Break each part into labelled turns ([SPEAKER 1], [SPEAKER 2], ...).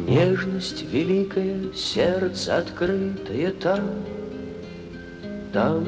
[SPEAKER 1] Нежность великая, сердце открытое там, там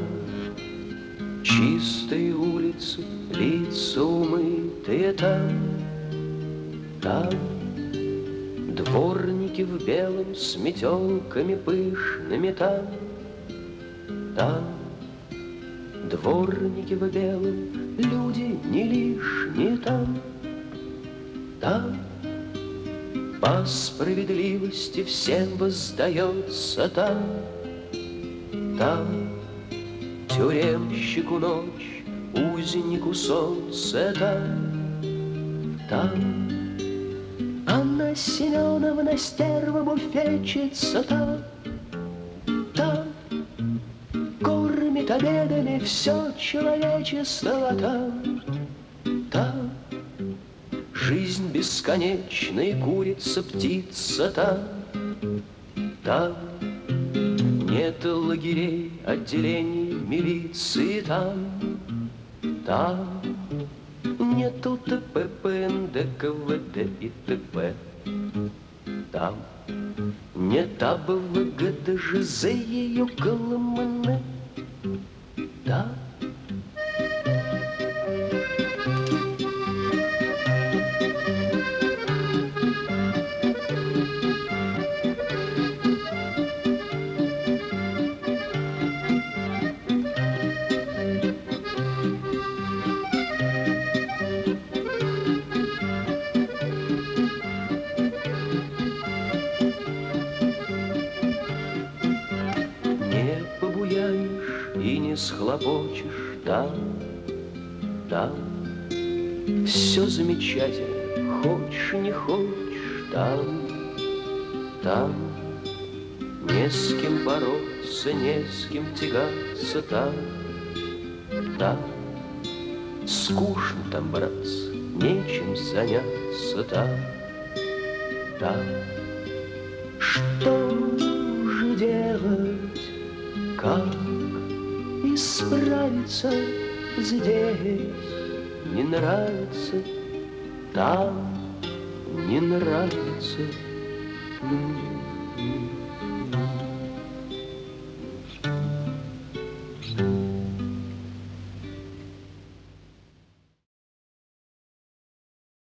[SPEAKER 1] чистые улицы, лица умытые там, там дворники в белом с метелками пышными там, там дворники в белом, люди не лишние там, там по справедливости всем воздается там, там тюремщику ночь, узнику солнце там, там Анна Семеновна стерва буфетчица там, там кормит обедами все человечество там, там жизнь бесконечная, курица, птица там, там нет лагерей, отделений милиции там, там нету ТП, ПНД, КВД и ТП, там нет АБВГ, ДЖЗ, ее КЛМН, там. Не побуянишь и не схлопочешь там, там все замечательно, хочешь не хочешь, там, там не с кем бороться, не с кем тягаться, там, там скучно там, братцы, нечем заняться, там, там. Что же делать, как исправиться здесь? Не нравится, там не нравится.